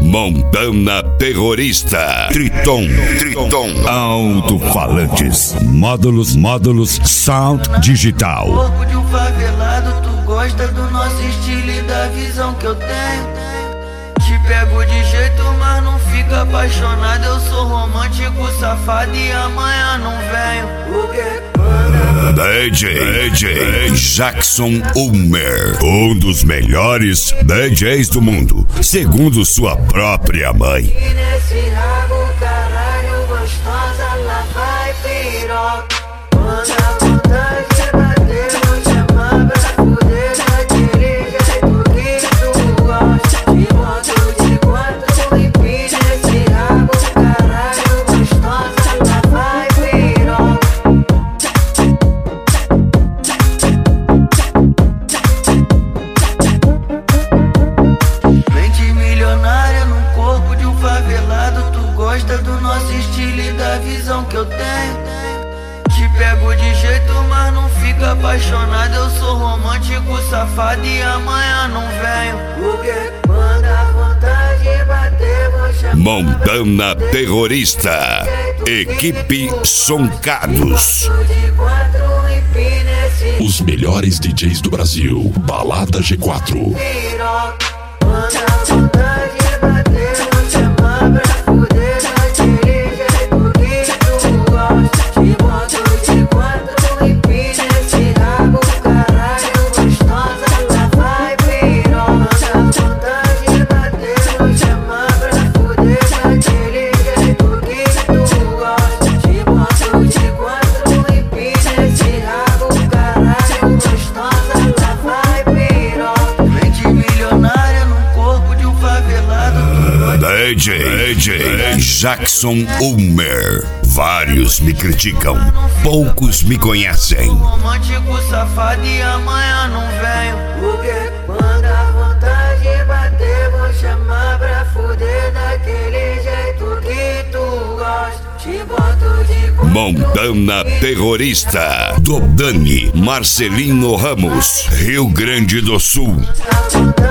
Montana Terrorista. Triton. Alto-falantes. Módulos. Sound digital. Corpo de um favelado, tu gosta do nosso estilo e da visão que eu tenho. Te pego de jeito, mas não fica apaixonado. Eu sou romântico, safado e amanhã não venho. O quê? DJ Jackson Ulmer, um dos melhores DJs do mundo, segundo sua própria mãe. E nesse rabo, caralho, gostosa, lá vai piroca. Quando a vontade bater, vou chamar pra fuder daquele jeito que tu gosta. Te boto de quatro e pide nesse rabo, caralho, gostosa, lá vai piroca. Mente milionária num corpo de um favelado, tu gosta do nosso estilo e da visão que eu tenho. Te pego de jeito, mas não fica apaixonado. Eu sou romântico, safado e amanhã não venho. O quê? Quando a vontade bater, vou chamar. Montana Terrorista. Equipe Soncados. De quatro empina esse Os melhores DJs do Brasil. Balada G4. piroca. Quando a vontade bater, vou chamar pra fuder daquele jeito que tu gosta. Te boto de quatro empina esse rabo, caralho, gostosa, lá vai piroca. Quando a vontade bater, vou chamar pra fuder daquele jeito que tu gosta. Te boto de quatro empina esse rabo, caralho, gostosa, lá vai piroca. Mente milionária num corpo de um favelado. DJ Jackson Ulmer. Vários me criticam, poucos me conhecem. Romântico, safado e amanhã não venho. O quê? Quando a vontade bater, vou chamar pra fuder daquele jeito que tu gosta. Te boto de quatro. Montana Terrorista. Dodani Marcelino Ramos, Rio Grande do Sul. Quando a vontade